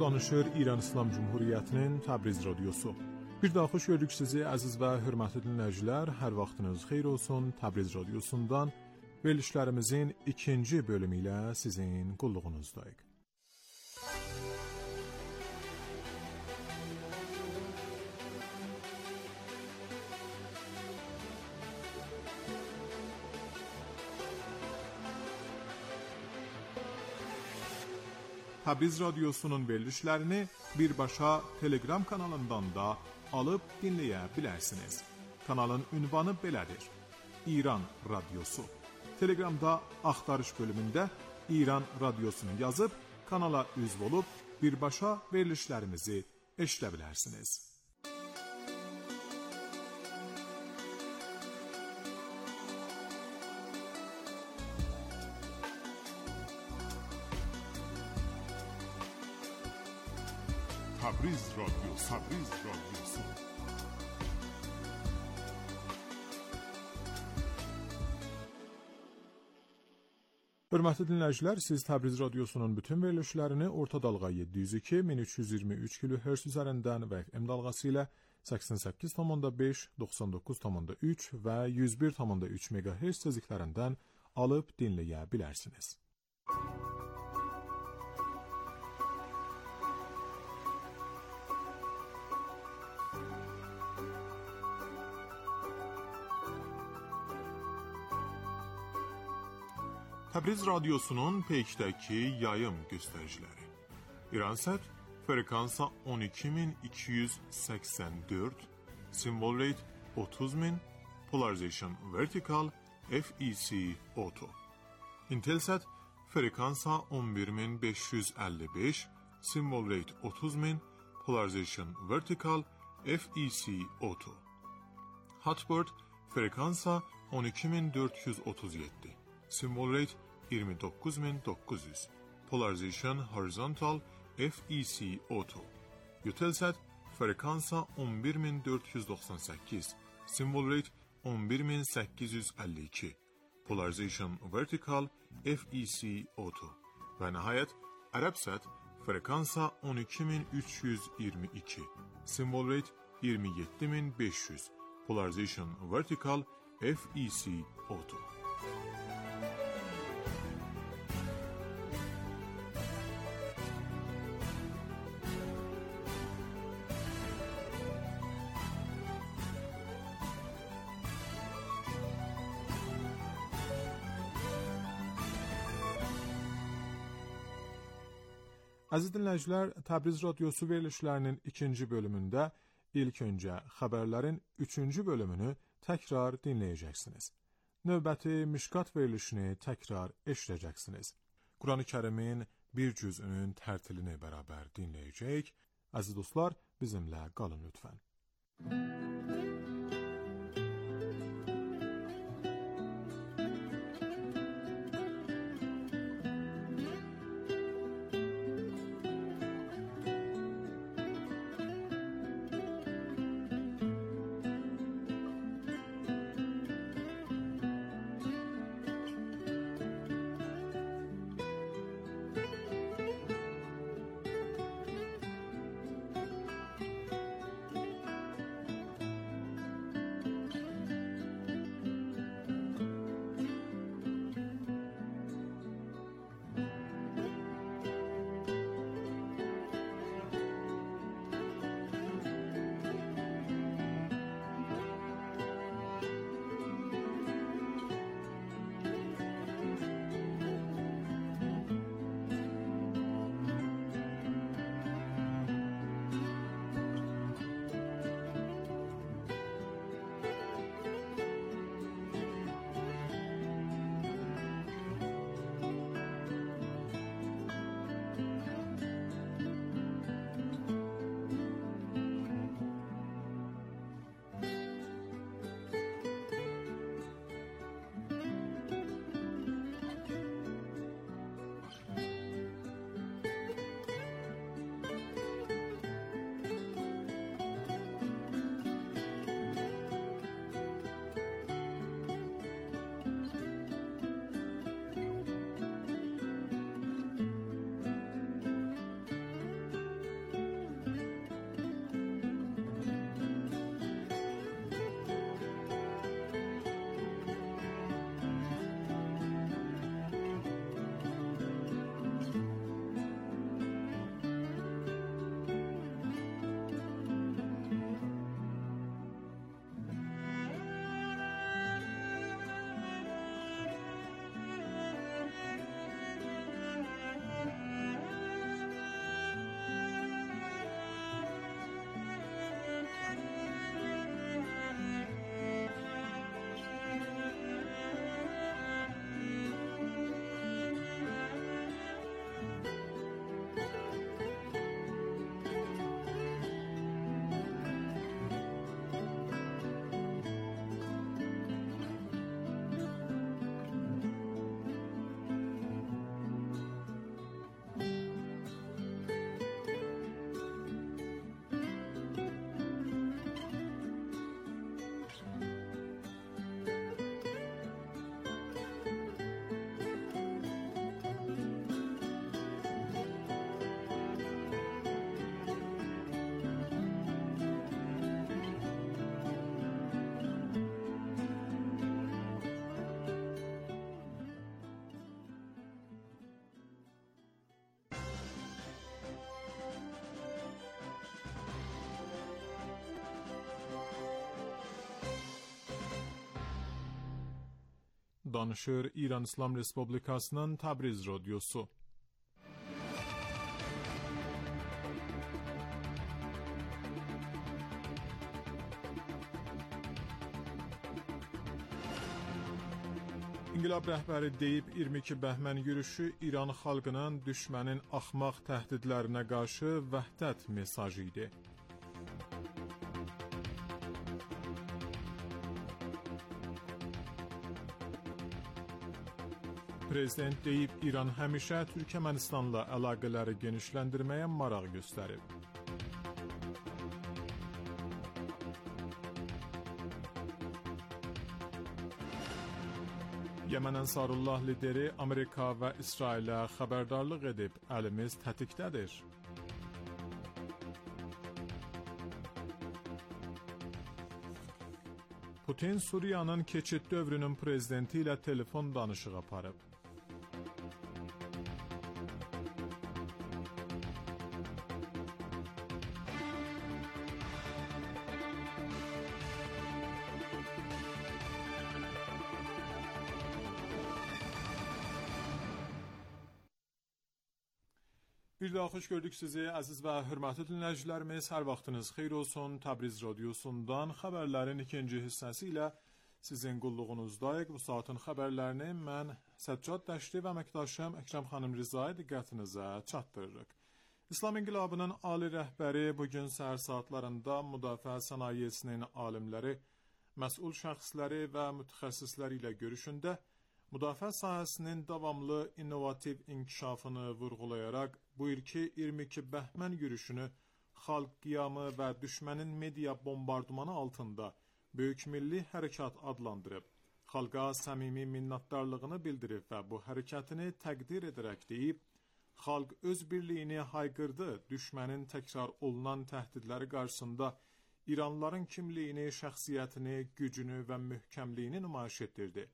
danışır İran İslam Cumhuriyyətinin Təbriz radiosu. Bir daha xoş gördük sizi əziz və hörmətli dinləyicilər. Hər vaxtınız xeyir olsun. Təbriz radiosundan verilişlərimizin ikinci bölümü ilə sizin qulluğunuzdayıq. Təbriz radiosunun verilişlərini birbaşa Telegram kanalından da alıb dinləyə bilərsiniz. Kanalın ünvanı belədir: İran Radiosu. Telegramda axtarış bölümündə İran Radiosunu yazıb kanala üzv olub birbaşa verilişlərimizi eşidə bilərsiniz. Təbriz radiosu, Təbriz radiosu. Hörmətli dinləyicilər, siz Təbriz radiosunun bütün verilişlərini orta dalğa 702-1323 kHz üzərindən və FM dalğası ilə 88,5, 99,3 və 101,3 MHz tezliklərindən alıb dinləyə bilərsiniz. Təbriz radiosunun peykdəki yayım göstəriciləri. İransat frekansa 12284, symbol rate 30000, polarization vertical, FEC auto. Intelsat frekansa 11555, symbol rate 30000, polarization vertical, FEC auto. Hotbird frekansa 12437, symbol rate 29900, polarization horizontal, FEC auto. Eutelsat frekansa 11498, symbol rate 11852, polarization vertical, FEC auto. Və nəhayət Arabsat frekansa 12322, symbol rate 27500, polarization vertical, FEC auto. Əziz dinləyicilər, Təbriz radiosu verilişlərinin ikinci bölümündə ilk öncə xəbərlərin üçüncü bölümünü təkrar dinləyəcəksiniz. Növbəti Mişkat verilişini təkrar eşidəcəksiniz. Quran-ı Kərimin bir cüzünün tərtilini bərabər dinləyəcək. Əziz dostlar, bizimlə qalın lütfən. danışır İran İslam Respublikasının Təbriz Radyosu. İnqilab rəhbəri deyib 22 bəhmən yürüşü İran xalqının düşmənin axmaq təhdidlərinə qarşı vəhdət mesajı idi. Prezident deyib İran həmişə Türkmənistanla əlaqələri genişləndirməyə maraq göstərib. Yemen Ensarullah lideri Amerika və İsrailə xəbərdarlıq edib, əlimiz tətikdədir. Putin Suriyanın keçid dövrünün prezidenti ilə telefon danışığı aparıb. Bir daha xoş gördük sizi əziz və hörmətli dinləyicilərimiz. Hər vaxtınız xeyir olsun. Təbriz Radyosu'ndan xəbərlərin ikinci hissəsi ilə sizin qulluğunuzdayıq. Bu saatin xəbərlərini mən Səccad Dəşti və əməkdaşım Əkrəm xanım Rizai diqqətinizə çatdırırıq. İslam İnqilabının ali rəhbəri bugün səhər saatlarında müdafiə sənayesinin alimləri, məsul şəxsləri və mütəxəssisləri ilə görüşündə müdafiə sahəsinin davamlı innovativ inkişafını vurğulayaraq bu ilki 22 bəhmən yürüşünü xalq qiyamı və düşmənin media bombardımanı altında Böyük Milli Hərəkat adlandırıb, xalqa səmimi minnətdarlığını bildirib və bu hərəkətini təqdir edərək deyib, xalq öz birliyini hayqırdı, düşmənin təkrar olunan təhdidləri qarşısında İranlıların kimliyini, şəxsiyyətini, gücünü və möhkəmliyini nümayiş etdirdi.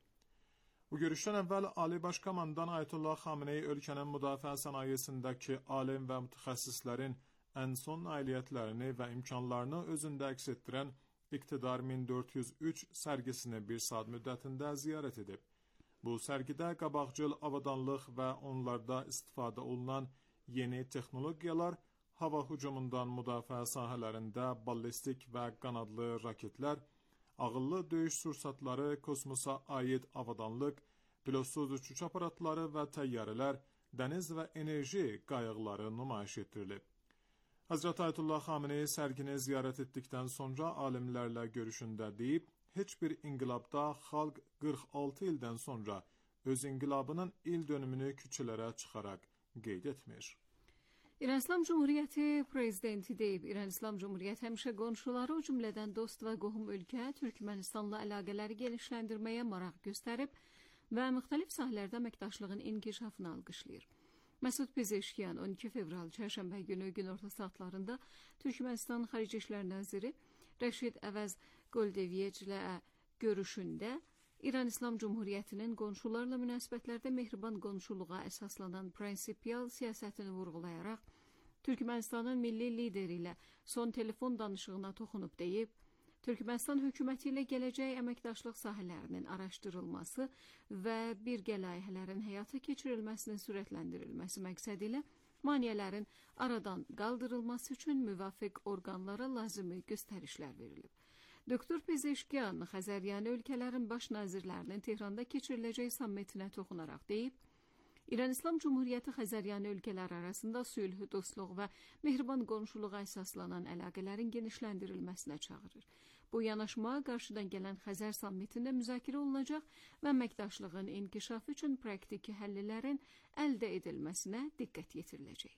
Bu görüşdən əvvəl Ali Baş Komandan Ayətullah Xameneyi ölkənin müdafiə sənayesindəki alim və mütəxəssislərin ən son nailiyyətlərini və imkanlarını özündə əks etdirən İqtidar 1403 sərgisini bir saat müddətində ziyarət edib. Bu sərgidə qabaqcıl avadanlıq və onlarda istifadə olunan yeni texnologiyalar, hava hücumundan müdafiə sahələrində ballistik və qanadlı raketlər, ağıllı döyüş sursatları, kosmosa aid avadanlıq, pilotsuz uçuş aparatları və təyyarələr, dəniz və enerji qayıqları nümayiş etdirilib. Hazreti Ayətullah Xameneyi sərgini ziyarət etdikdən sonra alimlərlə görüşündə deyib, heç bir inqilabda xalq 46 ildən sonra öz inqilabının il dönümünü küçələrə çıxaraq qeyd etmir. İran İslam Cumhuriyyəti prezidenti deyib, İran İslam Cumhuriyyəti həmişə qonşuları, o cümlədən dost və qohum ölkə Türkmənistanla əlaqələri genişləndirməyə maraq göstərib və müxtəlif sahələrdə əməkdaşlığın inkişafını alqışlayır. Məsud Pezeşkiyan 12 fevral çərşənbə günü günorta saatlarında Türkmənistan Xarici İşlər Naziri Rəşid Əvəz Qoldeviyeclə görüşündə İran İslam Cumhuriyyətinin qonşularla münasibətlərdə mehriban qonşuluğa əsaslanan prinsipial siyasətini vurğulayaraq, Türkmənistanın milli lideri ilə son telefon danışığına toxunub deyib, Türkmənistan hökuməti ilə gələcək əməkdaşlıq sahələrinin araşdırılması və birgə layihələrin həyata keçirilməsinin sürətləndirilməsi məqsədi ilə maneələrin aradan qaldırılması üçün müvafiq orqanlara lazımi göstərişlər verilib. Doktor Pezeşkiyan Xəzəryani ölkələrin baş nazirlərinin Tehranda keçiriləcək sammitinə toxunaraq deyib, İran İslam Cumhuriyyəti Xəzəryani ölkələr arasında sülh, dostluq və mehriban qonşuluğa əsaslanan əlaqələrin genişləndirilməsinə çağırır. Bu yanaşma qarşıdan gələn Xəzər sammitində müzakirə olunacaq və əməkdaşlığın inkişafı üçün praktiki həllərin əldə edilməsinə diqqət yetiriləcək.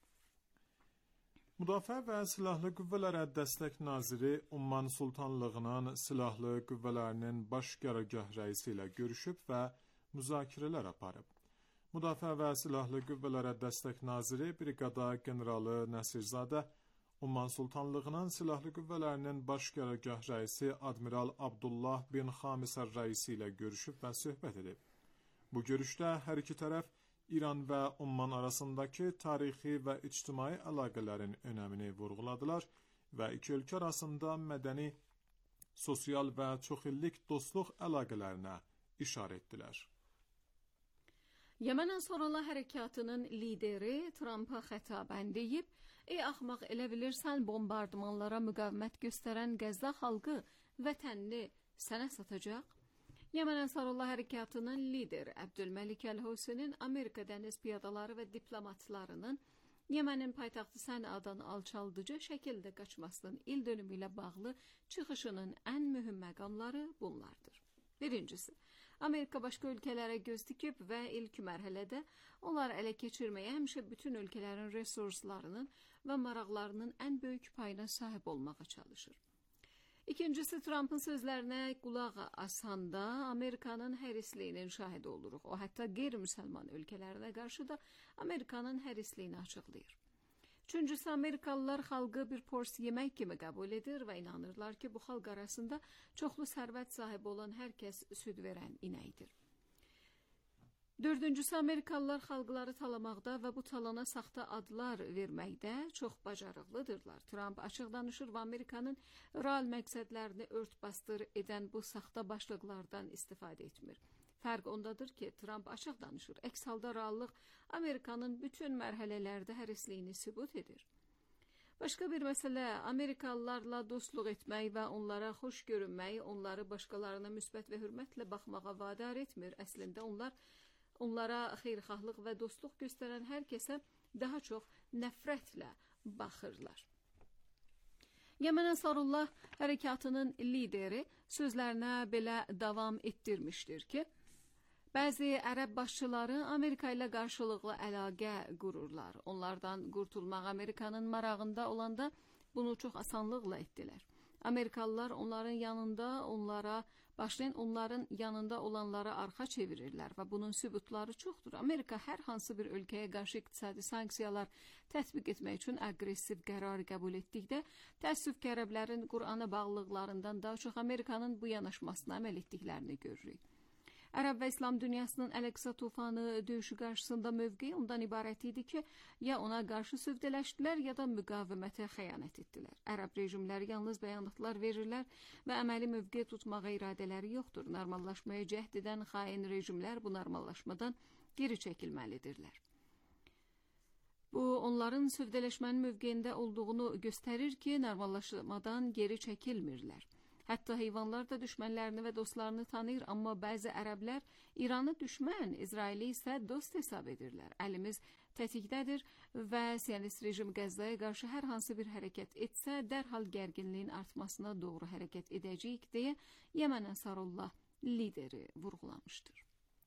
Müdafiə və Silahlı Qüvvələrə Dəstək Naziri Umman Sultanlığının Silahlı Qüvvələrinin baş qərargah rəisi ilə görüşüb və müzakirələr aparıb. Müdafiə və Silahlı Qüvvələrə Dəstək Naziri Briqada Generalı Nəsirzadə, Umman Sultanlığının Silahlı Qüvvələrinin baş qərargah rəisi Admiral Abdullah bin Xamisər rəisi ilə görüşüb və söhbət edib. Bu görüşdə hər iki tərəf İran və Umman arasındakı tarixi və ictimai əlaqələrin önəmini vurğuladılar və iki ölkə arasında mədəni, sosial və çoxillik dostluq əlaqələrinə işarə etdilər. Yemen Ansarullah Hərəkatının lideri Trump'a xətabən deyib, "Ey axmaq, elə bilirsən bombardımanlara müqavimət göstərən Qəzza xalqı vətənini sənə satacaq?" Yemen Ansarullah Hərəkatının lideri Əbdülməlik Əl-Huseynin Amerika dəniz piyadaları və diplomatlarının Yemenin paytaxtı Sənəadan alçaldıcı şəkildə qaçmasının il dönümü ilə bağlı çıxışının ən mühüm məqamları bunlardır. Birincisi, Amerika başqa ölkələrə göz dikib və ilk mərhələdə onları ələ keçirməyə həmişə bütün ölkələrin resurslarının və maraqlarının ən böyük payına sahib olmağa çalışır. İkincisi, Trump'ın sözlərinə qulaq asanda Amerikanın hərisliyinin şahidi oluruq. O, hətta qeyri-müsəlman ölkələrinə qarşı da Amerikanın hərisliyini açıqlayır. Üçüncüsü, Amerikalılar xalqı bir pors yemək kimi qəbul edir və inanırlar ki, bu xalq arasında çoxlu sərvət sahibi olan hər kəs süd verən inəkdir. Dördüncüsü, Amerikalılar xalqları talamaqda və bu talana saxta adlar verməkdə çox bacarıqlıdırlar. Trump açıq danışır və Amerikanın real məqsədlərini ört-bastır edən bu saxta başlıqlardan istifadə etmir. Fərq ondadır ki, Trump açıq danışır. Əks halda reallıq Amerikanın bütün mərhələlərdə hərisliyini sübut edir. Başqa bir məsələ, Amerikalılarla dostluq etmək və onlara xoş görünmək, onları başqalarına müsbət və hörmətlə baxmağa vadar etmir. Əslində onlara xeyirxahlıq və dostluq göstərən hər kəsə daha çox nəfrətlə baxırlar. Yemen Ansarullah Hərəkatının lideri sözlərinə belə davam etdirmişdir ki, bəzi ərəb başçıları Amerika ilə qarşılıqlı əlaqə qururlar. Onlardan qurtulmaq Amerikanın marağında olanda bunu çox asanlıqla etdilər. Amerikalılar onların yanında olanlara arxa çevirirlər və bunun sübutları çoxdur. Amerika hər hansı bir ölkəyə qarşı iqtisadi sanksiyalar tətbiq etmək üçün aqressiv qərar qəbul etdikdə, təəssüf ki, ərəblərin Qur'ana bağlılıqlarından daha çox Amerikanın bu yanaşmasına əməl etdiklərini görürük. Ərəb və İslam dünyasının Əl-Əqsa tufanı döyüşü qarşısında mövqeyi ondan ibarət idi ki, ya ona qarşı sövdələşdilər, ya da müqavimətə xəyanət etdilər. Ərəb rejimləri yalnız bəyanatlar verirlər və əməli mövqe tutmağa iradələri yoxdur. Normallaşmaya cəhd edən xain rejimlər bu normallaşmadan geri çəkilməlidirlər. Bu, onların sövdələşmənin mövqeyində olduğunu göstərir ki, normallaşmadan geri çəkilmirlər. Hətta heyvanlar da düşmənlərini və dostlarını tanıyır, amma bəzi ərəblər İranı düşmən, İsraili isə dost hesab edirlər. Əlimiz tətikdədir və Siyonist rejim Qəzzaya qarşı hər hansı bir hərəkət etsə, dərhal gərginliyin artmasına doğru hərəkət edəcəyik deyə Yemen Ansarullah lideri vurğulamışdır.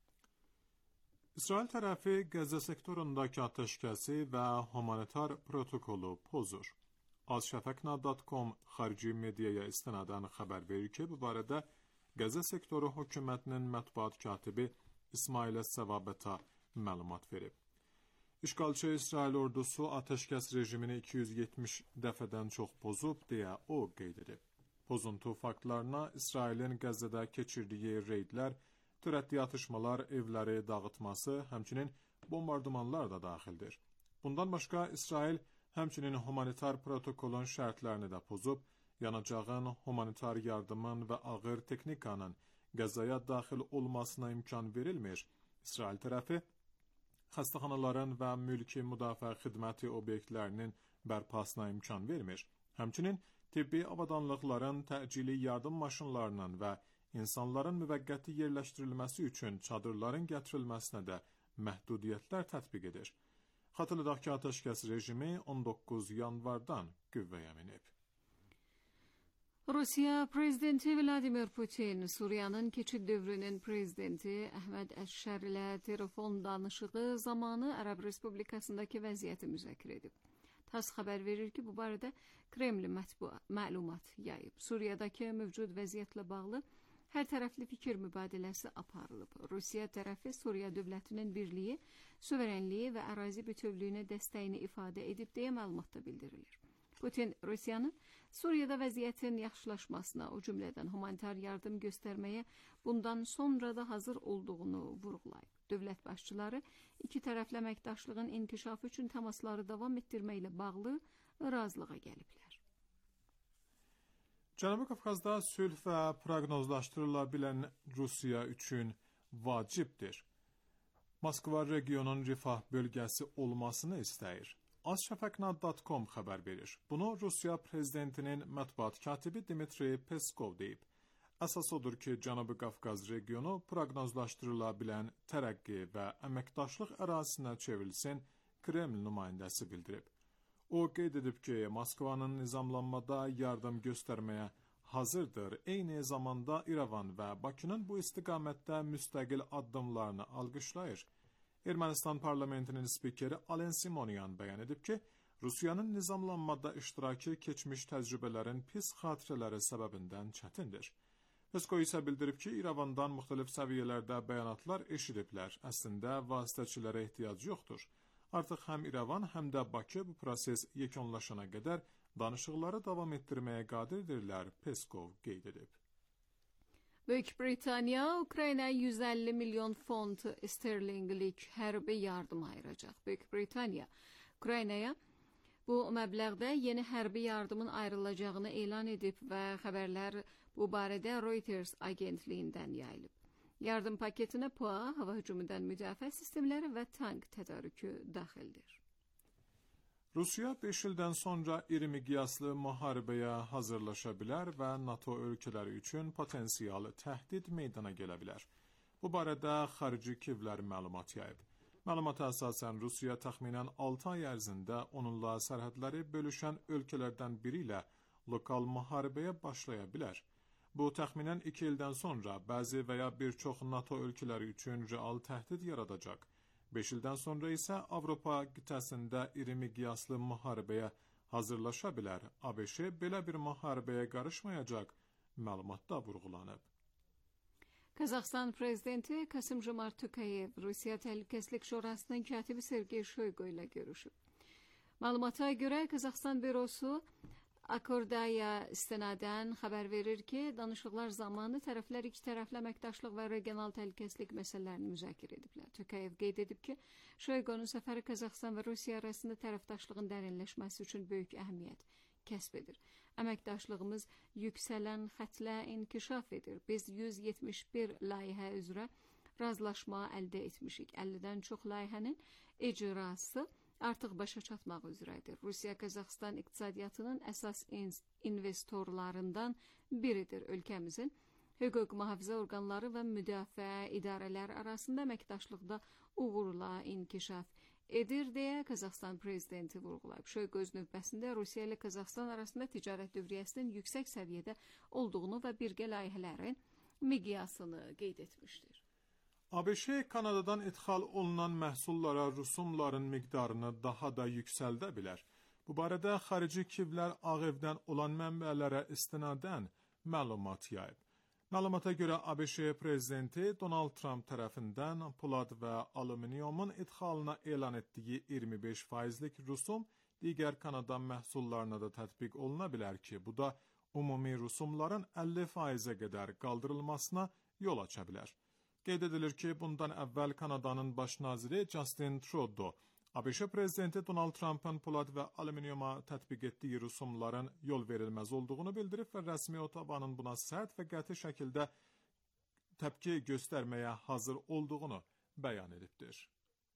İsrail tərəfi Qəzza sektorundakı atəşkəsi və humanitar protokolu pozur. Azşəfəqna.com xarici mediaya istinadən xəbər verir ki, bu barədə Qəzza sektoru hökumətinin mətbuat katibi İsmail Səvabətə məlumat verib. İşğalçı İsrail ordusu atəşkəs rejimini 270 dəfədən çox pozub deyə o qeyd edib. Pozuntu faktlarına İsrailin Qəzzada keçirdiyi reydlər, törətdiyi atışmalar, evləri dağıtması, həmçinin bombardımanlar da daxildir. Bundan başqa İsrail həmçinin humanitar protokolun şərtlərini də pozub, yanacağın, humanitar yardımın və ağır texnikanın Qəzzaya daxil olmasına imkan verilmir. İsrail tərəfi xəstəxanaların və mülki müdafiə xidməti obyektlərinin bərpasına imkan vermir. Həmçinin tibbi avadanlıqların təcili yardım maşınlarının və insanların müvəqqəti yerləşdirilməsi üçün çadırların gətirilməsinə də məhdudiyyətlər tətbiq edir. Xatırladaq ki, atəşkəs rejimi 19 yanvardan qüvvəyə minib. Rusiya prezidenti Vladimir Putin, Suriyanın keçid dövrünün prezidenti Əhməd Əşşər ilə telefon danışığı zamanı Ərəb Respublikasındakı vəziyyəti müzakirə edib. TASS xəbər verir ki, bu barədə Kreml məlumat yayıb. Suriyadakı mövcud vəziyyətlə bağlı hər tərəfli fikir mübadiləsi aparılıb. Rusiya tərəfi Suriya dövlətinin birliyi, suverenliyi və ərazi bütövlüyünə dəstəyini ifadə edib deyə məlumatda bildirilir. Putin Rusiyanın Suriyada vəziyyətin yaxşılaşmasına, o cümlədən humanitar yardım göstərməyə bundan sonra da hazır olduğunu vurğulayıb. Dövlət başçıları iki tərəfli əməkdaşlığın inkişafı üçün təmasları davam etdirməklə bağlı razılığa gəliblər. Cənubi Qafqazda sülh və proqnozlaşdırıla bilən Rusiya üçün vacibdir. Moskva regionun rifah bölgəsi olmasını istəyir. Azşafaqnad.com xəbər verir. Bunu Rusiya prezidentinin mətbuat katibi Dmitri Peskov deyib. Əsas odur ki, Cənubi Qafqaz regionu proqnozlaşdırıla bilən tərəqqi və əməkdaşlıq ərazisinə çevrilsin, Kreml nümayəndəsi bildirib. O qeyd edib ki, Moskvanın nizamlanmada yardım göstərməyə hazırdır. Eyni zamanda İrəvan və Bakının bu istiqamətdə müstəqil addımlarını alqışlayır. Ermənistan parlamentinin spikeri Alen Simonyan bəyan edib ki, Rusiyanın nizamlanmada iştirakı keçmiş təcrübələrin pis xatirələri səbəbindən çətindir. Peskov isə bildirib ki, İrəvandan müxtəlif səviyyələrdə bəyanatlar eşidiblər. Əslində, vasitəçilərə ehtiyac yoxdur. Artıq həm İrəvan, həm də Bakı bu proses yekunlaşana qədər danışıqları davam etdirməyə qadirdirlər, Peskov qeyd edib. Böyük Britaniya Ukraynaya 150 milyon font sterlinqlik hərbi yardım ayıracaq. Böyük Britaniya Ukraynaya bu məbləğdə yeni hərbi yardımın ayrılacağını elan edib və xəbərlər bu barədə Reuters agentliyindən yayılıb. Yardım paketinə PUA, hava hücumundan müdafiə sistemləri və tank tədarükü daxildir. Rusiya 5 ildən sonra iri miqyaslı müharibəyə hazırlaşa bilər və NATO ölkələri üçün potensial təhdid meydana gələ bilər. Bu barədə xarici kivlər məlumat yayıb. Məlumata əsasən Rusiya təxminən 6 ay ərzində onunla sərhədləri bölüşən ölkələrdən biri ilə lokal müharibəyə başlaya bilər. Bu təxminən 2 ildən sonra bəzi və ya bir çox NATO ölkələri üçün real təhdid yaradacaq. 5 ildən sonra isə Avropa qitəsində iri miqyaslı müharibəyə hazırlaşa bilər. ABŞ belə bir müharibəyə qarışmayacaq, məlumatda vurğulanıb. Qazaxıstan prezidenti Kasım-Jomart Tokayev Rusiya Təhlükəsizlik Şurasının katibi Sergey Shoygu ilə görüşüb. Məlumata görə Qazaxıstan bürosu Akordaya istinadən xəbər verir ki, danışıqlar zamanı tərəflər iki tərəfli əməkdaşlıq və regional təhlükəsizlik məsələlərini müzakirə ediblər. Tokayev qeyd edib ki, Shoygunun səfəri Qazaxıstan və Rusiya arasında tərəfdaşlığın dərinləşməsi üçün böyük əhəmiyyət kəsb edir. Əməkdaşlığımız yüksələn xətlə inkişaf edir. Biz 171 layihə üzrə razılaşma əldə etmişik. 50-dən çox layihənin icrası artıq başa çatmaq üzrədir. Rusiya Qazaxıstan iqtisadiyyatının əsas investorlarından biridir. Ölkəmizin hüquq mühafizə orqanları və müdafiə idarələri arasında əməkdaşlıqda uğurla inkişaf edir deyə Qazaxıstan prezidenti vurğulayıb. Shoygu öz növbəsində Rusiya ilə Qazaxıstan arasında ticarət dövriyyəsinin yüksək səviyyədə olduğunu və birgə layihələrin miqyasını qeyd etmişdir. ABŞ Kanadadan ixal olunan məhsullara rüsumların miqdarını daha da yüksəldə bilər. Bu barədə xarici kivlər Ağ Evdən olan mənbələrə istinadən məlumat yayıb. Məlumata görə ABŞ prezidenti Donald Trump tərəfindən polad və alüminiumun idxalına elan etdiyi 25%lik rüsum digər Kanada məhsullarına da tətbiq oluna bilər ki, bu da ümumi rüsumların 50%-ə qədər qaldırılmasına yol aça bilər. Qeyd edilir ki, bundan əvvəl Kanadanın baş naziri Justin Trudeau, ABŞ prezidenti Donald Trump'ın polad və alüminiuma tətbiq etdiyi rüsumların yol verilməz olduğunu bildirib və rəsmi Ottavanın buna sərt və qəti şəkildə təpki göstərməyə hazır olduğunu bəyan edibdir.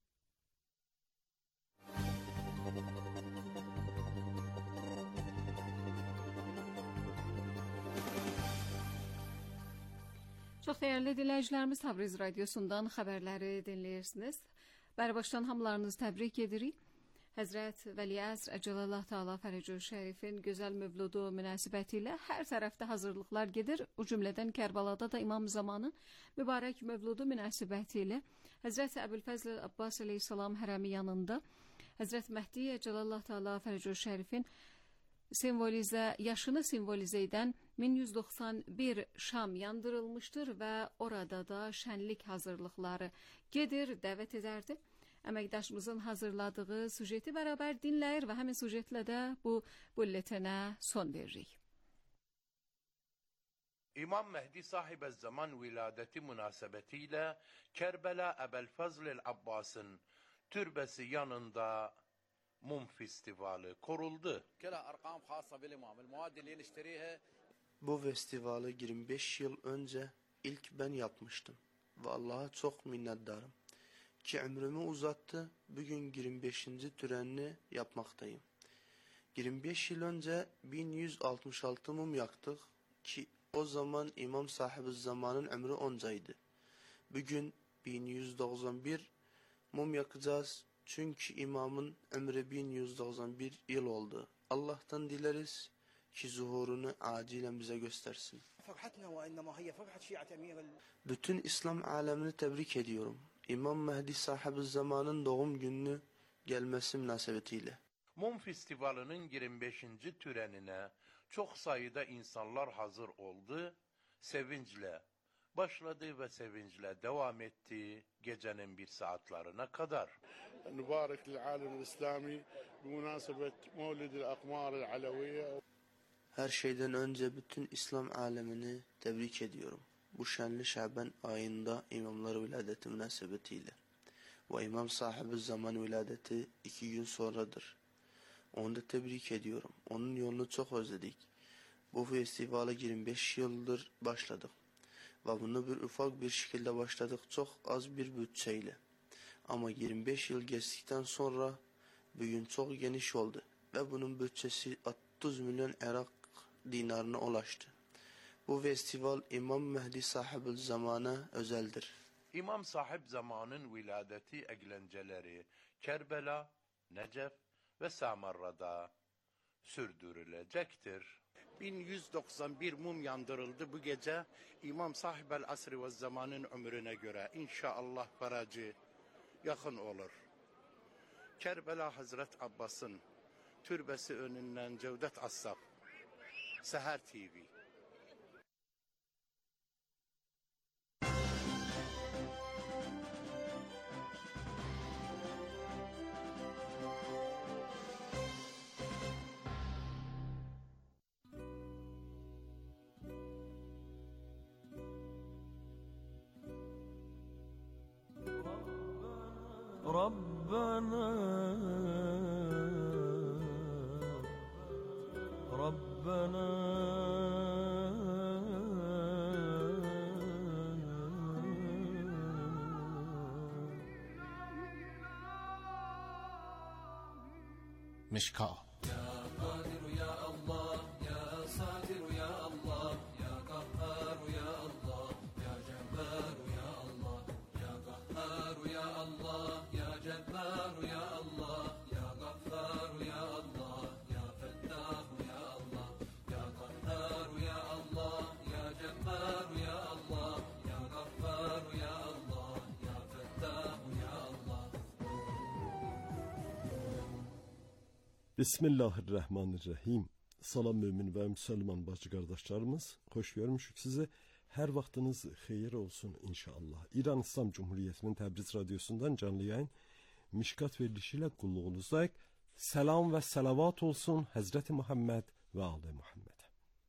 Çox dəyərli dinləyicilərimiz, Təbriz radiosundan xəbərləri dinləyirsiniz. Bəribaşdan hamılarınızı təbrik edirik. Həzrət Vəli-Əsr Əcəlallah Teala Fərəcü Şərifin gözəl mövludu münasibəti ilə hər tərəfdə hazırlıqlar gedir. O cümlədən Kərbalada da İmam Zamanın mübarək mövludu münasibəti ilə Həzrət Əbülfəzl Abbas əleyhissalam hərəmi yanında Həzrət Məhdi Əcəlallah Teala Fərəcü Şərifin yaşını simvolizə edən 1191 şam yandırılmışdır və orada da şənlik hazırlıqları gedir, dəvət edərdi. Əməkdaşımızın hazırladığı sujeti bərabər dinləyir və həmin sujetlə də bu bülletenə son veririk. İmam Mehdi sahibez zaman viladeti münasebetiyle Kerbela Ebelfazl Abbas'ın türbesi yanında mum festivali kuruldu. Bu festivali 25 yıl önce ilk ben yapmıştım. ve Allah'a çok minnettarım ki ömrümü uzattı. Bugün 25. törenini yapmaktayım. 25 yıl önce 1166 mum yaktık ki o zaman İmam sahibi zamanın ömrü oncaydı. Bugün 1191 mum yakacağız çünkü imamın ömrü 1191 yıl oldu. Allah'tan dileriz ki zuhurunu acilen bize göstersin. Bütün İslam alemini tebrik ediyorum. İmam Mehdi sahibi zamanın doğum gününü gelmesi münasebetiyle. Mum Festivali'nin 25. törenine çok sayıda insanlar hazır oldu, sevinçle başladı ve sevinçle devam etti gecenin bir saatlerine kadar. نبارك للعالم الإسلامي بمناسبة مولد الأقمار العلوية. Her şeyden önce bütün İslam alemini tebrik ediyorum. Bu şenli Şaban ayında imamlar viladeti münasebetiyle. Ve imam sahibi zaman viladeti 2 gün sonradır. Onu da tebrik ediyorum. Onun yolunu çok özledik. Bu festivale 25 yıldır başladık. Ve bunu ufak bir şekilde başladık çok az bir bütçeyle. Ama 25 yıl geçtikten sonra bugün çok geniş oldu. Ve bunun bütçesi 30 milyon Irak dinarına ulaştı. Bu festival İmam Mehdi sahibi zamana özeldir. İmam sahip zamanın viladeti eğlenceleri Kerbela, Necef ve Samarra'da sürdürülecektir. 1191 mum yandırıldı bu gece İmam sahibel asri ve zamanın ömrüne göre. İnşallah faracı yakın olur. Kerbela Hazret Abbas'ın türbesi önünden Cevdet Assaf, Seher TV. ربنا مشكاة Bismillahirrahmanirrahim. Salam mümin ve Müslüman bacı kardeşlerimiz. Hoş görmüşük sizi. Her vaktiniz hayır olsun inşallah. İran İslam Cumhuriyeti'nin Təbriz Radyosu'ndan canlı yayın Mişkat verilişiyle kulluğunuzdayız. Selam ve selavat olsun Hazreti Muhammed ve Ali Muhammed.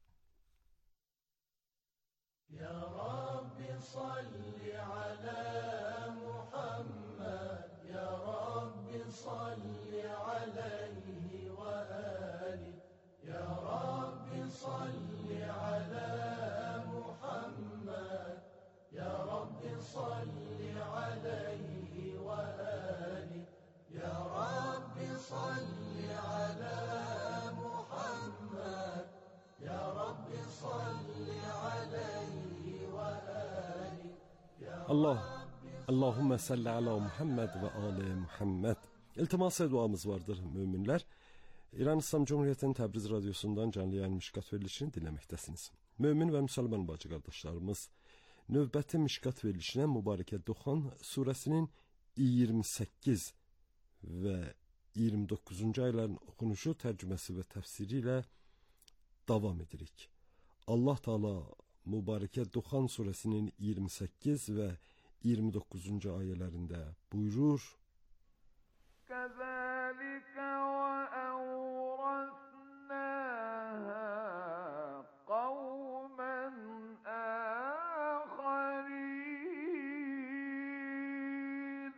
Ya Rabbi salli ala Muhammed. Ya Rabbi salli aleyhi ve ali. Ya Rabbi salli ala Muhammed. Ya Rabbi salli aleyhi ve ali. Ya Rabbi salli ala Muhammed. Ya Rabbi salli aleyhi ve ali. Allahümme salli ala Muhammed ve ali Muhammed. İltimas-ı duamız vardır müminler. İran İslam Cumhuriyeti'nin Təbriz Radyosu'ndan canlı yayın Mişkat verilişini dinlemektesiniz. Mümin ve Müslüman bacı kardeşlerimiz, növbəti Mişkat verilişine Mübareke Duhan suresinin 28 ve 29. ayların okunuşu, tercümesi ve tefsiriyle devam edirik. Allah Teala Mübareke Duhan suresinin 28 ve 29. ayelerinde buyurur: كَذَٰلِكَ وَأَوْرَثْنَاهَا قَوْمًا آخَرِينَ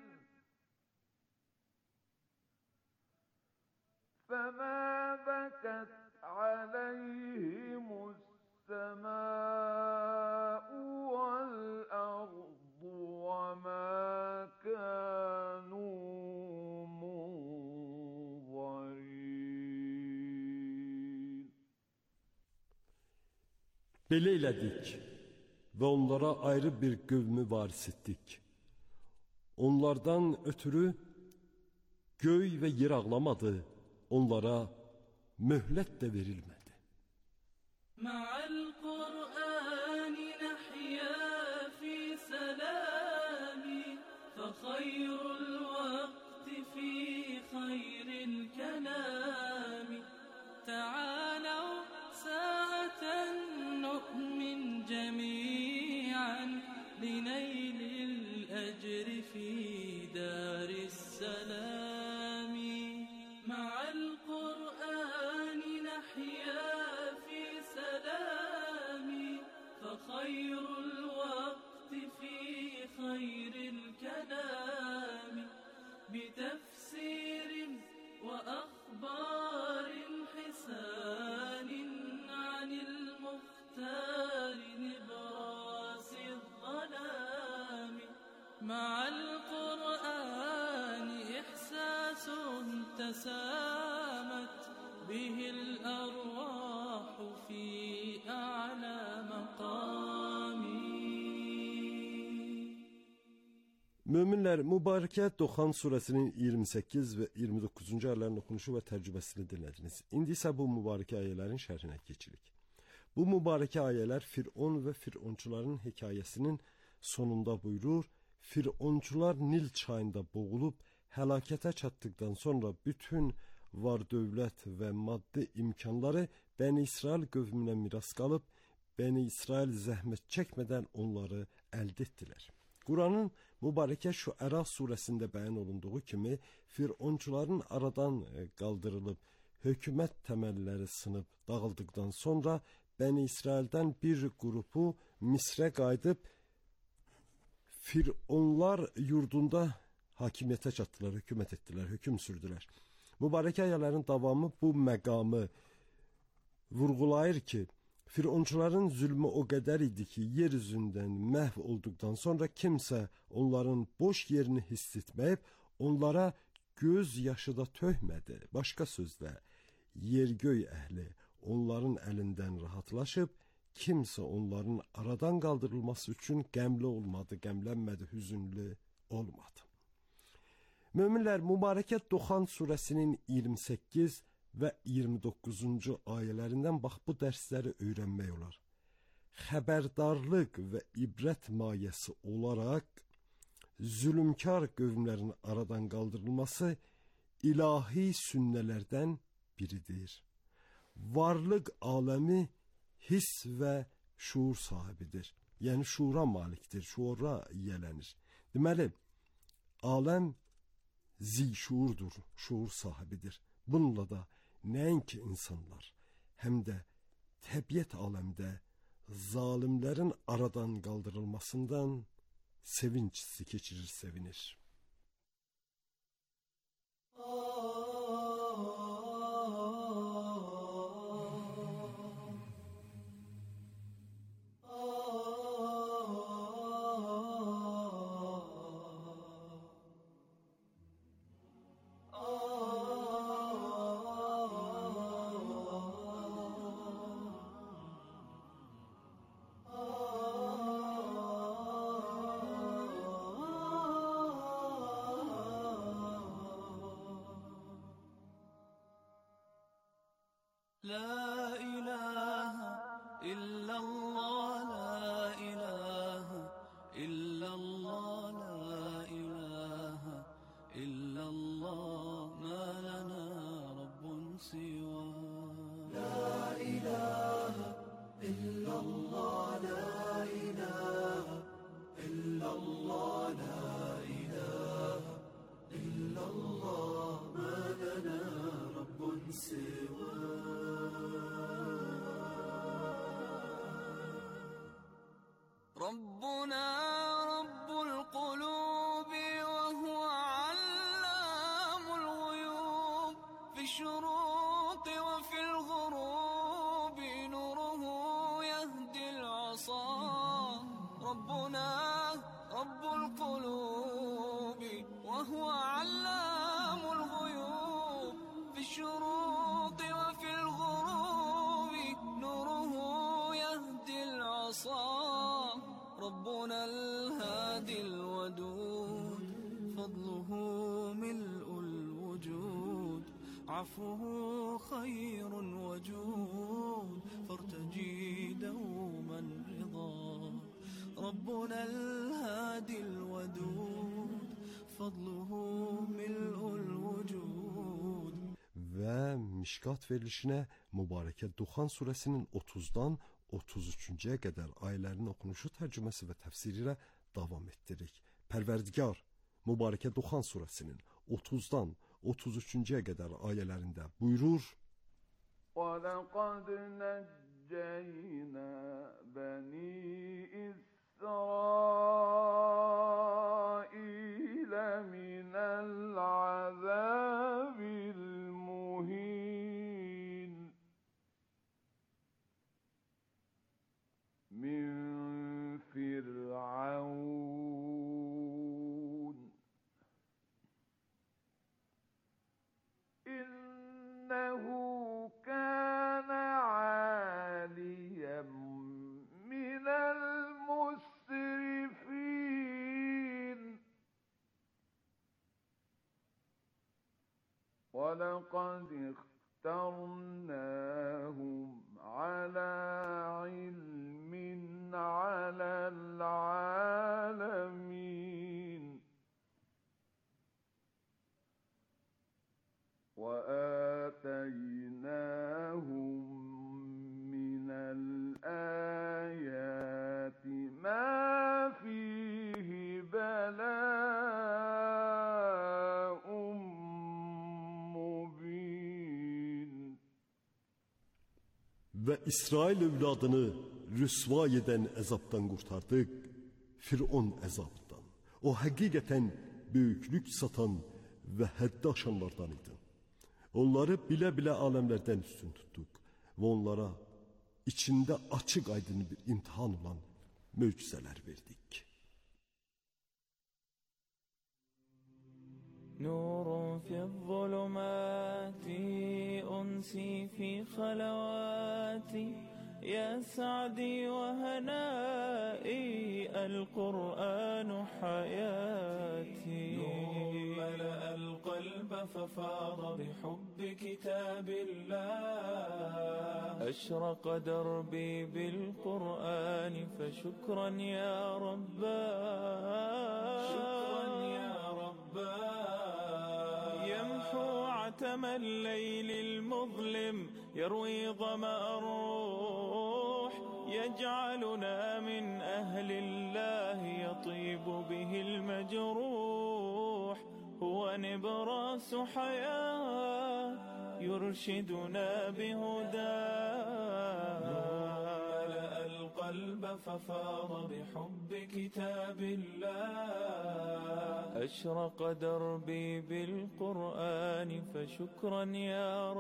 فَمَا بَكَتْ عَلَيْهِمُ السَّمَاءُ وَالْأَرْضُ Belə elədik və onlara ayrı bir qövmü varis etdik. Onlardan ötürü göy və yer ağlamadı, onlara möhlət də verilmədi. Ma'al Qur'an nahya fi salami fa khayrul waqti fi khayril kalami ta'alaw sa'atan nu'min jami'an linaylil ajri fi daris salami ma'al Qur'an nahya fi salami fa khayrul waqti fi khayril kalami bitafsir wa akhbar hisan عن المختار نبراس الظلام مع القرآن إحساس تسامت به الأرواح في أعلى مقام. Möminlər, Mübarəkə Duxan surəsinin 28 və 29-cu ayələrin oxunuşu və tərcüməsini dinlədiniz. İndi isə bu mübarəkə ayələrin şərhinə keçirik. Bu mübarəkə ayələr Firon və Fironçuların hekayəsinin sonunda buyurur, Fironçular Nil çayında boğulub həlakətə çatdıqdan sonra bütün var dövlət və maddi imkanları Bəni İsrail qövmünə miras qalıb, Bəni İsrail zəhmət çəkmədən onları əldə etdilər. Quranın mübarəkə Şüəra surəsində bəyan olunduğu kimi Fironçuların aradan qaldırılıb, hökumət təməlləri sınıb dağıldıqdan sonra Bəni İsraildən bir qrupu Misrə qayıdıb Fironlar yurdunda hakimiyyətə çatdılar, hökumət etdilər, hökm sürdülər. Mübarəkə ayələrin davamı bu məqamı vurğulayır ki, Fironçuların zülmü o qədər idi ki, yer üzündən məhv olduqdan sonra kimsə onların boş yerini hiss etməyib, onlara göz yaşı da töhmədi. Başqa sözlə, yer-göy əhli onların əlindən rahatlaşıb, kimsə onların aradan qaldırılması üçün qəmli olmadı, qəmlənmədi, hüzünlü olmadı. Möminlər, Mübarəkə Duxan surəsinin 28 və 29-cu ayələrindən bax bu dərsləri öyrənmək olar. Xəbərdarlıq və ibrət mayəsi olaraq zülmkar qövmlərin aradan qaldırılması ilahi sünnələrdən biridir. Varlıq aləmi hiss və şuur sahibidir. Yəni şuura malikdir, şuura yiyələnir. Deməli, aləm zişuurdur, şuur sahibidir. Bununla da nəinki insanlar, həm də təbiət aləmdə zalimlərin aradan qaldırılmasından sevinç keçirir, sevinir. لا إله إلا الله لا إله إلا الله لا إله إلا الله ما لنا رب سوى لا إله إلا الله لا إله إلا الله لا إله إلا الله ما لنا رب سوى ربنا رب عصاه ربنا الهادي الودود فضله ملء الوجود عفوه خير وجود فارتجي دوما رضا ربنا الهادي الودود fadluhu mil'ul vücud. Və Mişkat verilişinə mübarəkə Duxan surəsinin 30-dan 33-cüyə qədər ayələrin oxunuşu, tərcüməsi və təfsiri ilə davam etdirik. Pərverdigar mübarəkə Duxan surəsinin 30-dan 33-cüyə qədər ayələrində buyurur: وَلَقَدْ نَجَّيْنَا بَنِي إِسْرَائِيلَ مِنَ الْعَذَابِ الْمُهِينِ مِنْ فِرْعَوْنَ إِنَّهُ كَانَ عَالِيًا مِنَ الْمُسْرِفِينَ وَلَقَدِ اخْتَرْنَاهُمْ عَلَى عِلْمٍ عَلَى الْعَالَمِينَ وَآتَيْنَاهُمْ مِنَ الْآيَاتِ مَا فِيهِ بَلَاءٌ مُبِينٌ. Və İsrail övladını rüsva edən əzabdan qurtardık, Firon əzabından. O həqiqətən böyüklük satan və həddi aşanlardan idi. Onları bilə-bilə aləmlərdən üstün tutduq və onlara içində açıq aydın bir imtihan olan möcüzələr verdik. نور في الظلمات أنسي في خلواتي يا سعدي وهنائي القرآن حياتي نور ملأ القلب ففاض بحب كتاب الله أشرق دربي بالقرآن فشكرا يا رباه شكرا يا رباه يمحو عتم الليل المظلم يروي ظمأ الروح يجعلنا من أهل الله يطيب به المجروح هو نبراس حياة يرشدنا بهداه ملأ القلب ففاض بحب كتاب الله أشرق دربي بالقرآن فشكرا يا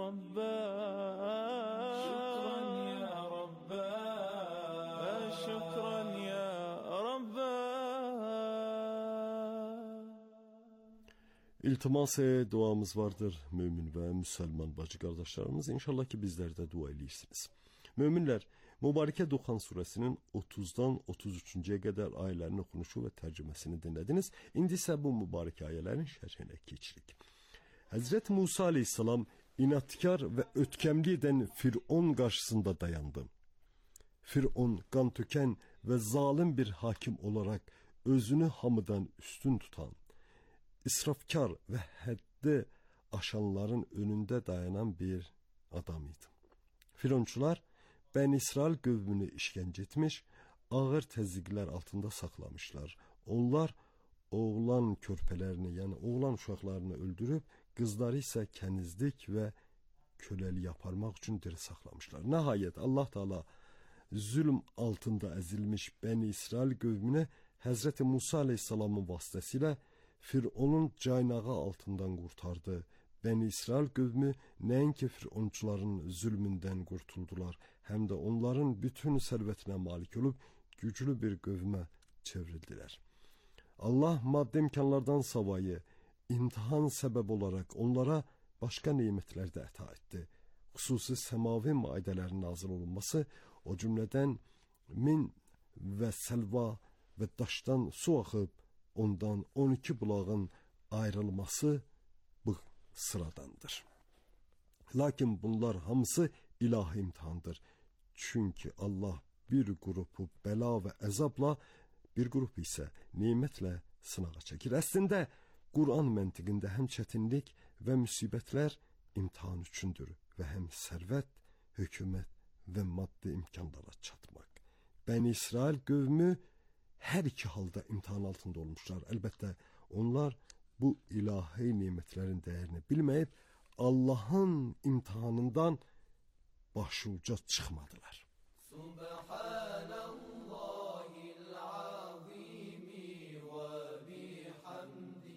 رباه شكرا يا رباه شكرا يا رباه. İltimas duamız vardır mümin və müsəlman bacı qardaşlarımız. İnşallah ki bizlər də dua edirsiniz. Möminlər, Mübarəkə Duxan surəsinin 30-dan 33-cüyə qədər ayələrin oxunuşu və tərcüməsini dinlədiniz. İndi isə bu mübarək ayələrin şərhinə keçirik. Həzrət Musa aleyhissalam inatkar və ötkəmli edən Firon qarşısında dayandı. Firon qan tökən və zalim bir hakim olaraq özünü hamıdan üstün tutan, israfkar və həddi aşanların önündə dayanan bir adam idi. Fironçular Bəni İsrail qövmünü işgəncə etmiş, ağır təzyiqlər altında saxlamışlar. Onlar oğlan körpələrini, yəni oğlan uşaqlarını öldürüb, qızları isə kənizlik və köləlik aparmaq üçün diri saxlamışlar. Nəhayət Allah Taala zülm altında əzilmiş Bəni İsrail qövmünü Həzrəti Musa aleyhissalamın vasitəsilə Fironun caynağı altından qurtardı. Bəni İsrail qövmü nəinki Fironçuların zülmündən qurtuldular, həm də onların bütün sərvətinə malik olub güclü bir qövmə çevrildilər. Allah maddi imkanlardan savayı imtihan səbəb olaraq onlara başqa nemətlər də əta etdi. Xüsusi səmavi maidələrin nazil olunması, o cümlədən 1000 və səlva və daşdan su axıb, ondan 12 bulağın ayrılması bu sıradandır. Lakin bunlar hamısı ilahi imtihandır. Çünki Allah bir qrupu bəla və əzabla, bir qrup isə nemətlə sınağa çəkir. Əslində, Qur'an məntiqində həm çətinlik və müsibətlər imtihan üçündür və həm sərvət, hökumət və maddi imkanlara çatmaq. Bəni İsrail qövmü hər iki halda imtihan altında olmuşlar. Əlbəttə, onlar bu ilahi nemətlərin dəyərini bilməyib, Allah'ın imtihanından başuca çıxmadılar. Subhanallahil azimi ve bihamdi.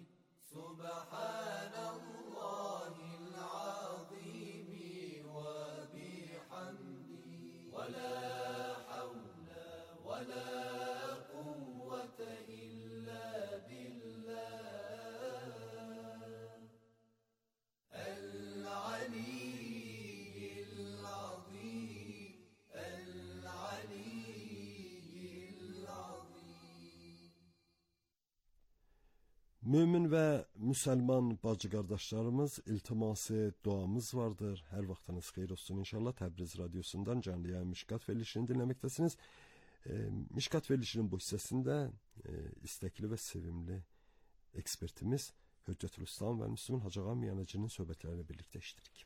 Subhanallahil azimi ve bihamdi. Ve la havle ve la kuvvete illa billah. Mümin və müsəlman bacı qardaşlarımız, iltiması, duamız vardır. Hər vaxtınız xeyir olsun inşallah. Təbriz Radyosu'ndan canlı yayın Mişkat verilişini dinləməkdəsiniz. Mişkat verilişinin bu hissəsində istekli və sevimli ekspertimiz Hüccetülislam və Müslüman Hacı Ağa Miyanəcinin söhbətlərini birlikdə eşitdik.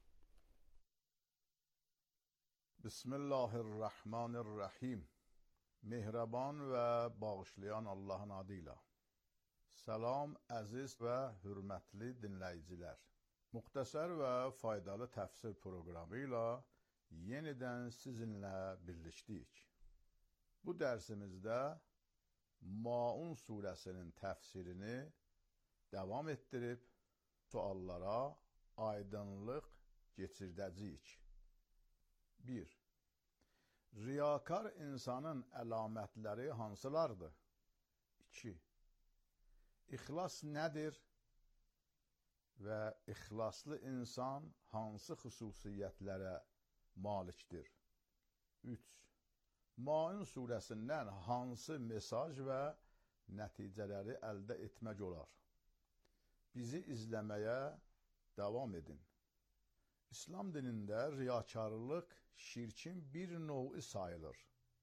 Bismillahirrahmanirrahim. Mehraban və bağışlayan Allahın adıyla. Salam, əziz və hürmətli dinləyicilər. Muxtəsər və faydalı təfsir proqramı ilə yenidən sizinlə birləşdik. Bu dərsimizdə Maun surəsinin təfsirini davam etdirib suallara aydınlıq keçirdəcəyik. 1. Riyakar insanın əlamətləri hansılardır? 2. İxlas nədir və ixlaslı insan hansı xüsusiyyətlərə malikdir? 3. Maun surəsindən hansı mesaj və nəticələri əldə etmək olar? Bizi izləməyə davam edin. İslam dinində riyakarlıq şirkin bir növü sayılır.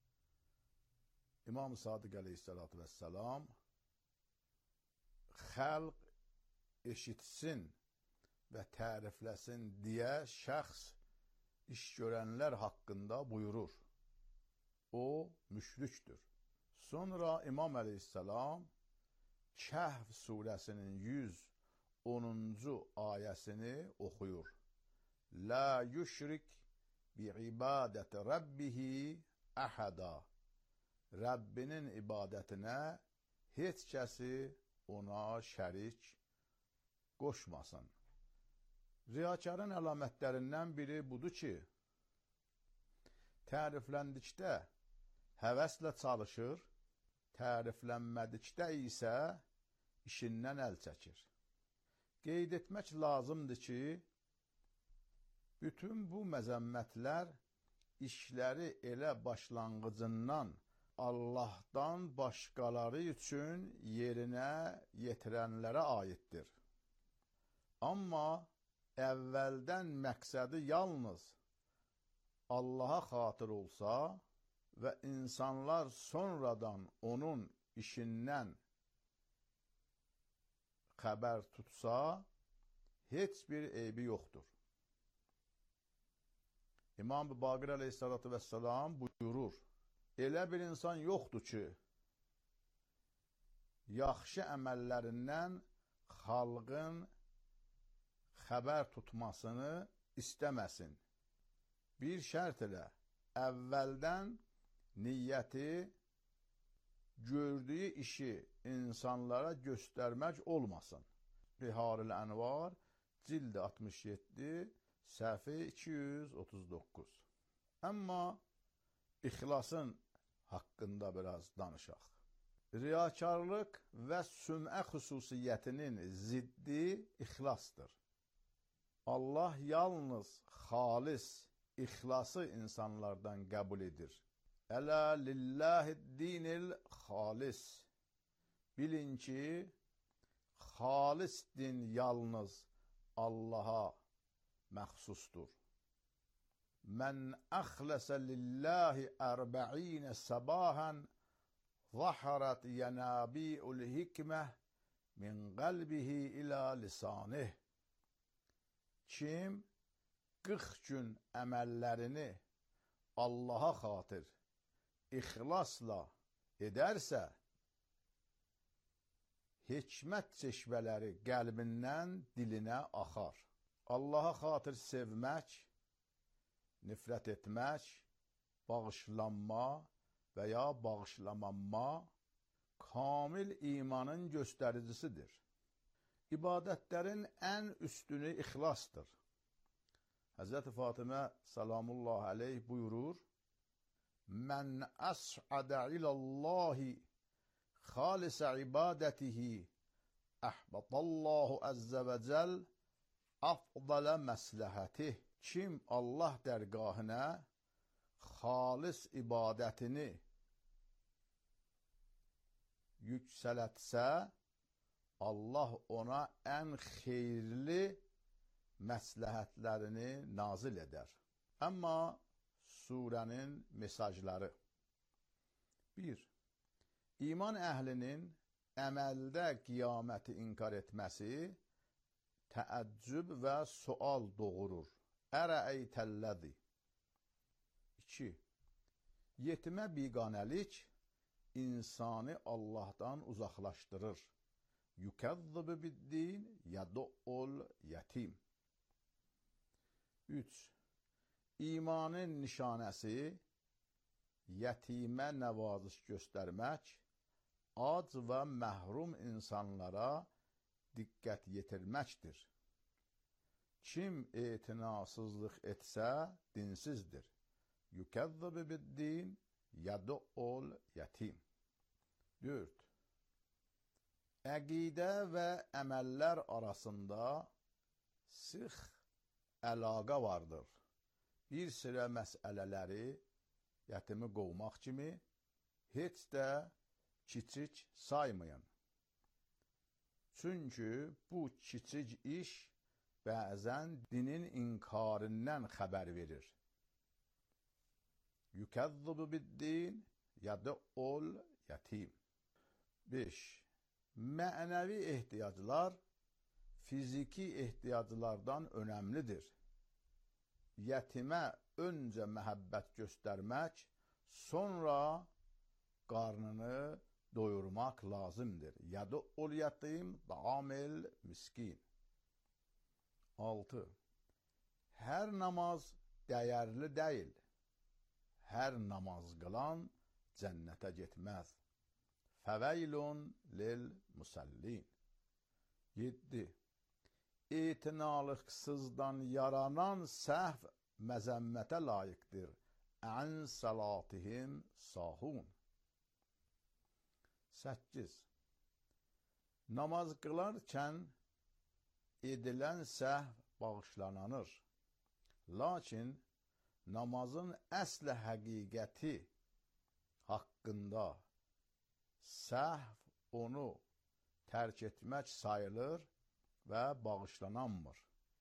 İmam Sadiq əleyhissalatu vesselam xalq eşitsin və tərifləsin deyə şəxs iş görənlər haqqında buyurur. O müşrikdir. Sonra İmam əleyhissalam Kəhf surəsinin 110-cu ayəsini oxuyur. La yüşrik bi'ibadəti rabbihi əhəda. Rəbbinin ibadətinə heç kəsi ona şərik qoşmasın. Riyakarın əlamətlərindən biri budur ki, tərifləndikdə həvəslə çalışır, təriflənmədikdə isə işindən əl çəkir. Qeyd etmək lazımdır ki, bütün bu məzəmmətlər işləri elə başlanğıcından Allahdan başqaları üçün yerinə yetirənlərə aiddir. Amma əvvəldən məqsədi yalnız Allaha xatır olsa və insanlar sonradan onun işindən xəbər tutsa, heç bir eybi yoxdur. İmam Baqir əleyhissalatu vesselam buyurur, elə bir insan yoxdur ki, yaxşı əməllərindən xalqın xəbər tutmasını istəməsin. Bir şərt ilə əvvəldən niyyəti gördüyü işi insanlara göstərmək olmasın. Biharil Ənvar, cild 67, səhifə 239. Amma ixlasın haqqında biraz danışaq. Riyakarlıq və süm'ə xüsusiyyətinin ziddi ixlasdır. Allah yalnız xalis ixlası insanlardan qəbul edir. Ələ lillahi'd-dinil xalis. Bilin ki, xalis din yalnız Allaha məxsusdur. Mən əxləsə lillahi 40 sabahən zaharat yanabi'ul hikmə min qəlbihi ilə lisanih. Kim 40 gün əməllərini Allaha xatir ixlasla edərsə, hikmət çeşmələri qəlbindən dilinə axar. Allaha xatir sevmək, nifrət etmək, bağışlanma və ya bağışlamanma kamil imanın göstəricisidir. İbadətlərin ən üstünü ixlasdır. Həzrəti Fatimə salamullah aleyh buyurur, Mən əs'adə ilallahi xalisə ibadətihi əhbətallahu əzzə və cəl afdalə məsləhətih. Kim Allah dərgahına xalis ibadətini yüksələtsə, Allah ona ən xeyirli məsləhətlərini nazil edər. Amma surənin mesajları 1. İman əhlinin əməldə qiyaməti inkar etməsi təəccüb və sual doğurur. Ərəeytəlləzi. 2. Yetimə biganəlik insanı Allahdan uzaqlaşdırır. Yukəzzıbı biddin yədu'ul yətim. 3. İmanın nişanəsi yetimə nəvaziş göstərmək, ac və məhrum insanlara diqqət yetirməkdir. Kim etinasızlıq etsə dinsizdir. Yukəzzıbı biddin yədu'ul yətim. 4. Əqidə və əməllər arasında sıx əlaqə vardır. Bir sıra məsələləri yətimi qovmaq kimi heç də kiçik saymayın. Çünki bu kiçik iş bəzən dinin inkarından xəbər verir. Yukəzzıbı biddin yədu'ul yətim. 5. Mənəvi ehtiyaclar fiziki ehtiyaclardan önəmlidir. Yetimə öncə məhəbbət göstərmək, sonra qarnını doyurmaq lazımdır. Yədu'ul yətim da'amil miskin. 6. Hər namaz dəyərli deyil. Hər namaz qılan cənnətə getməz. Fəveylun lil musallin. 7. İtinalıqsızdan yaranan səhv məzəmmətə layiqdir. Ən salatihim sahun. 8. Namaz qılarkən edilən səhv bağışlananır. Lakin namazın əsl həqiqəti haqqında səhv onu tərk etmək sayılır və bağışlananmır.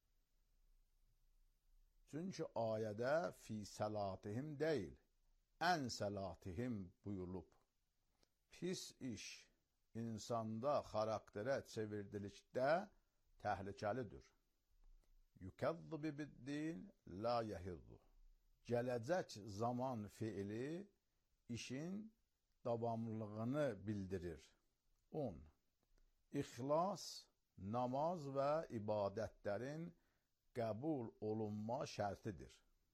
Çünki ayədə fi səlatihim deyil, ən səlatihim buyurulub. Pis iş insanda xarakterə çevirdilikdə təhlükəlidir. Yukəzzıbı biddin la yəhiddu. Gələcək zaman fiili işin davamlılığını bildirir. 10. İxlas, namaz və ibadətlərin qəbul olunma şərtidir.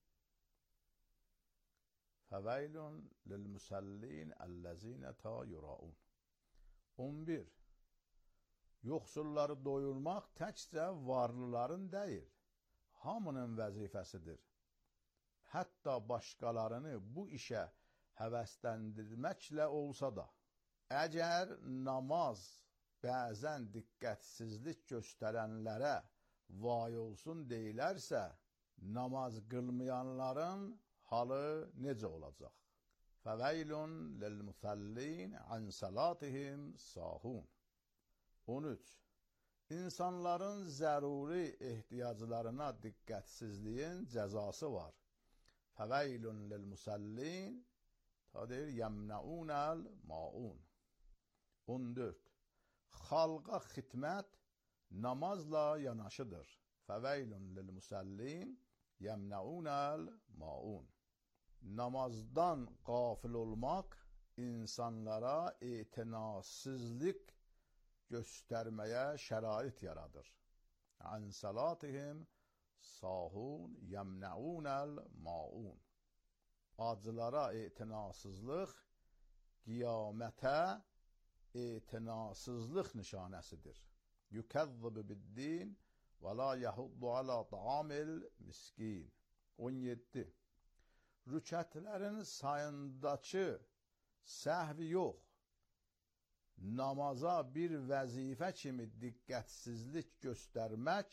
Fəveylun lil-musallin əlləzinə ta yuraun. 11. Yoxsulları doyurmaq təkcə varlıların deyil, hamının vəzifəsidir. Hətta başqalarını bu işə həvəsləndirməklə olsa da, əgər namaz bəzən diqqətsizlik göstərənlərə vay olsun deyilərsə, namaz qılmayanların halı necə olacaq? Fəveylun lilmusallin an salatihim sahun. 13. İnsanların zəruri ehtiyaclarına diqqətsizliyin cəzası var. Fəveylun lilmusallin tadir yemnaunel maun. 14. Xalqa xidmət namazla yanaşıdır. Fəveylun lilmusallin yemnaunel maun. Namazdan qafil olmaq insanlara etinasızlık göstərməyə şərait yaradır. An salatihim sahun yemnaunel maun. Acılara etinasızlıq qiyamətə etinasızlıq nişanəsidir. Yukəzzib biddin və la yahuddu ala ta'amil miskin. 17. Rükətlərin sayındakı səhvi yox, namaza bir vəzifə kimi diqqətsizlik göstərmək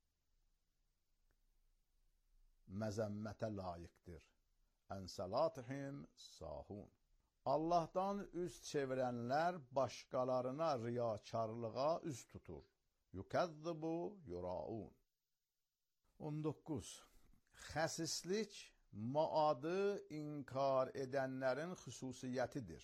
məzəmmətə layiqdir. Ən salatihim sahun. Allahdan üz çevirənlər başqalarına riyakarlığa üz tutur. Yukəzzibu yuraun. 19. Xəsislik maadı inkar edənlərin xüsusiyyətidir.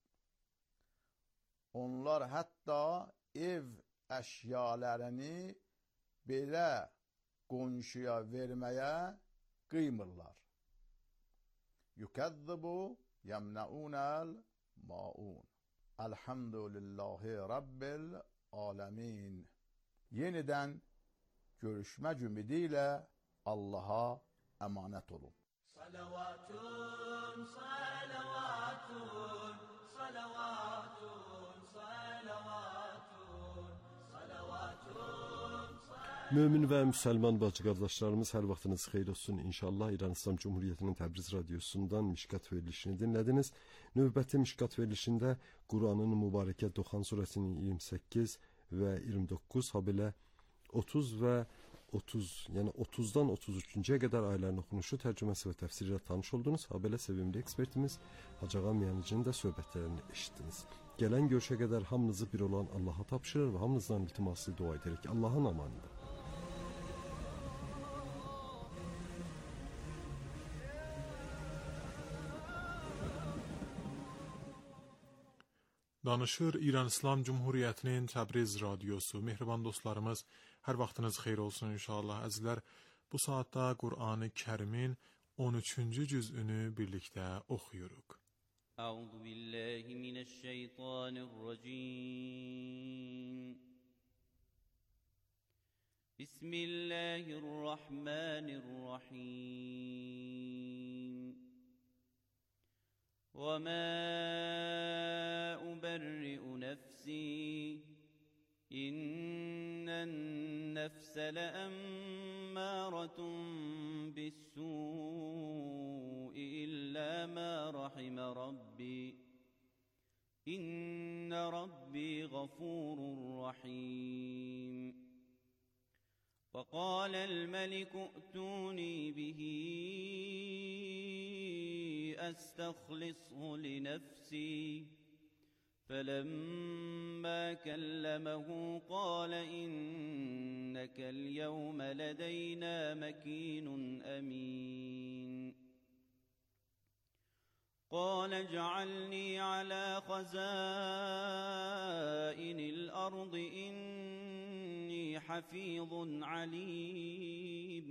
Onlar hətta ev əşyalarını belə qonşuya verməyə qıymırlar. Yukəzzibu yemnaunel maun. Elhamdülillahi Rabbil alemin. Yeniden görüşmək ümidiyle Allah'a emanet olun. Salavatun, salavatun, salavatun, salavatun, salavatun. Mömin və müsəlman bacı qardaşlarımız, hər vaxtınız xeyir olsun. İnşallah İran İslam Cumhuriyyətinin Təbriz radiosundan Mişkat verilişini dinlədiniz. Növbəti Mişkat verilişində Quranın mübarəkə Doxan surəsinin 28 və 29, habelə 30 və 30, yəni 30-dan 33-cüyə qədər ayələrin oxunuşu, tərcüməsi və təfsiri ilə tanış oldunuz. Habelə sevimli ekspertimiz Hacığa Miyanicinin də söhbətlərini eşitdiniz. Gələn görüşə qədər hamınızı bir olan Allaha tapşırır və hamınızdan iltimaslı dua edərək Allahın amanında. Danışır İran İslam Cumhuriyyətinin Təbriz radiosu. Mehriban dostlarımız, hər vaxtınız xeyir olsun inşallah. Əzizlər, bu saatda Qur'an-ı Kərimin 13-cü cüzünü birlikdə oxuyuruq. Əuzu billahi mineşşeytanirracim. Bismillahirrahmanirrahim. وَمَا أُبَرِّئُ نَفْسِي إِنَّ النَّفْسَ لَأَمَّارَةٌ بِالسُّوءِ إِلَّا مَا رَحِمَ رَبِّي إِنَّ رَبِّي غَفُورٌ رَحِيمٌ وَقَالَ الْمَلِكُ ائْتُونِي بِهِ أستخلصه لنفسي فلما كلمه قال إنك اليوم لدينا مكين أمين قال اجعلني على خزائن الأرض إني حفيظ عليم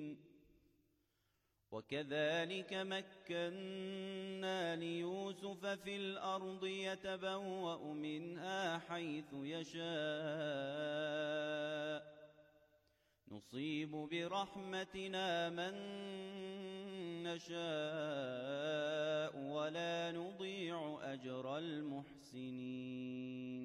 وكذلك مكنا ليوسف في الأرض يتبوأ منها حيث يشاء نصيب برحمتنا من نشاء ولا نضيع أجر المحسنين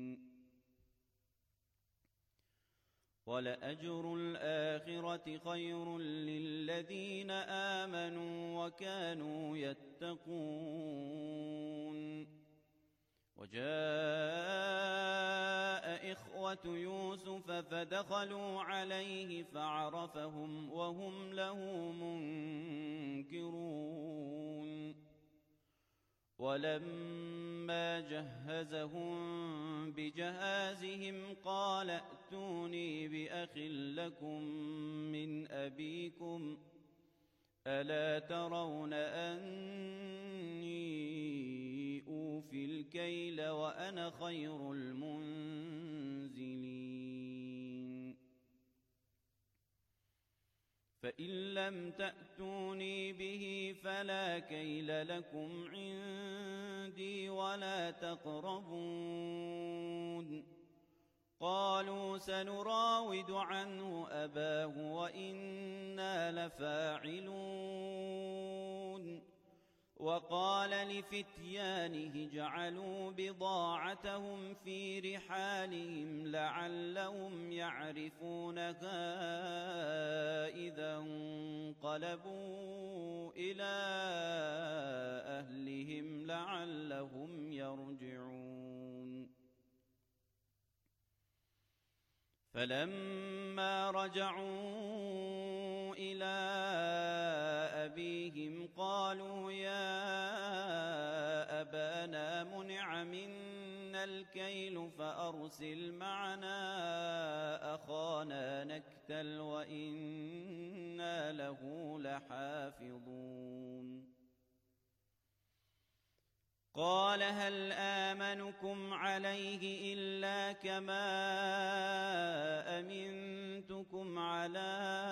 وَلَأَجْرُ الْآخِرَةِ خَيْرٌ لِلَّذِينَ آمَنُوا وَكَانُوا يَتَّقُونَ وَجَاءَ إِخْوَةُ يُوسُفَ فَدَخَلُوا عَلَيْهِ فَعَرَفَهُمْ وَهُمْ لَهُ مُنْكِرُونَ ولما جهزهم بجهازهم قال ائتوني بأخ لكم من أبيكم ألا ترون أني أوفي الكيل وأنا خير المنزلين فإن لم تأتوني به فلا كيل لكم عندي ولا تقربون قالوا سنراود عنه أباه وإنا لفاعلون وقال لفتيانه اجعلوا بضاعتهم في رحالهم لعلهم يعرفونها إذا انقلبوا إلى أهلهم لعلهم يرجعون فلما رجعوا إلى أبيهم قالوا يا أبانا منع منا الكيل فأرسل معنا أخانا نكتل وإنا له لحافظون قال هل آمنكم عليه إلا كما أمنتكم على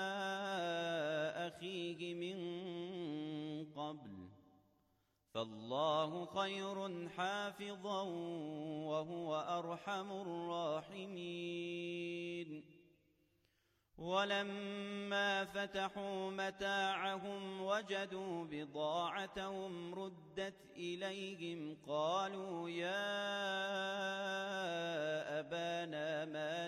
أخيه من قبل فالله خير حافظا وهو أرحم الراحمين ولما فتحوا متاعهم وجدوا بضاعتهم ردت إليهم قالوا يا أبانا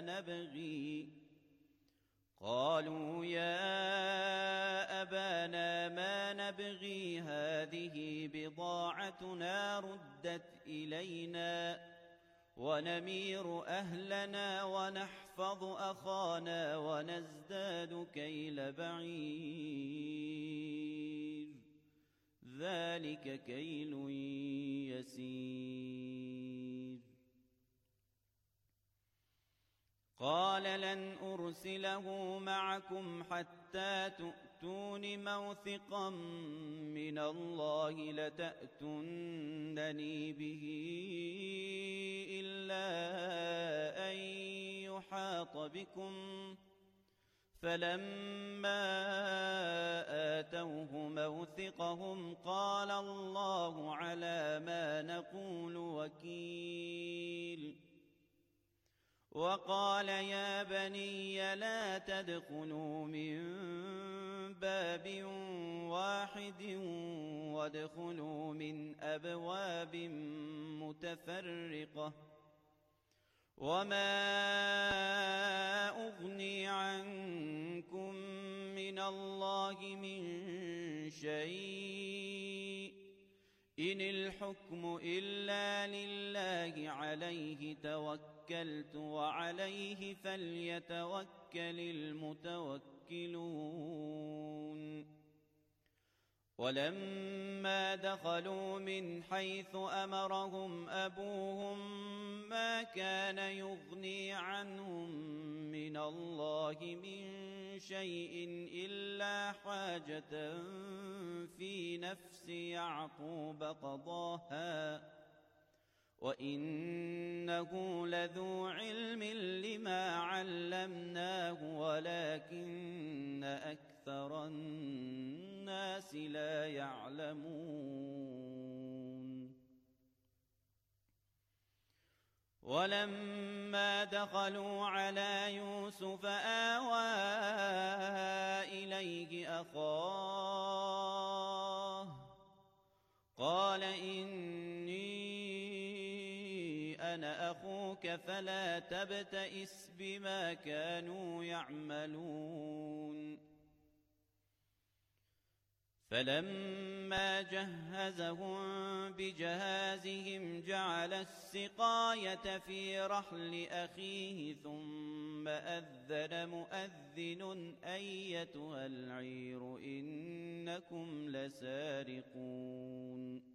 ما نبغي هذه بضاعتنا ردت إلينا ونمير أهلنا ونحفظ أخانا ونزداد كيل بعير ذلك كيل يسير قال لن أرسله معكم حتى تؤتون موثقا من الله لتأتونني به إلا أن يحاط بكم فلما آتوه موثقهم قال الله على ما نقول وكيل وقال يا بني لا تدخلوا من باب واحد وادخلوا من أبواب متفرقة وما أغني عنكم من الله من شيء إن الحكم إلا لله عليه توكلت وعليه فليتوكل المتوكلون ولما دخلوا من حيث أمرهم أبوهم ما كان يغني عنهم من الله من شيء إلا حاجة في نفس يعقوب قضاها وإنه لذو علم لما علمناه ولكن أكثر الناس لا يعلمون ولما دخلوا على يوسف آوى إليه أخاه قال إني أنا أخوك فلا تبتئس بما كانوا يعملون فلما جهزهم بجهازهم جعل السقاية في رحل أخيه ثم أذن مؤذن أيتها العير إنكم لسارقون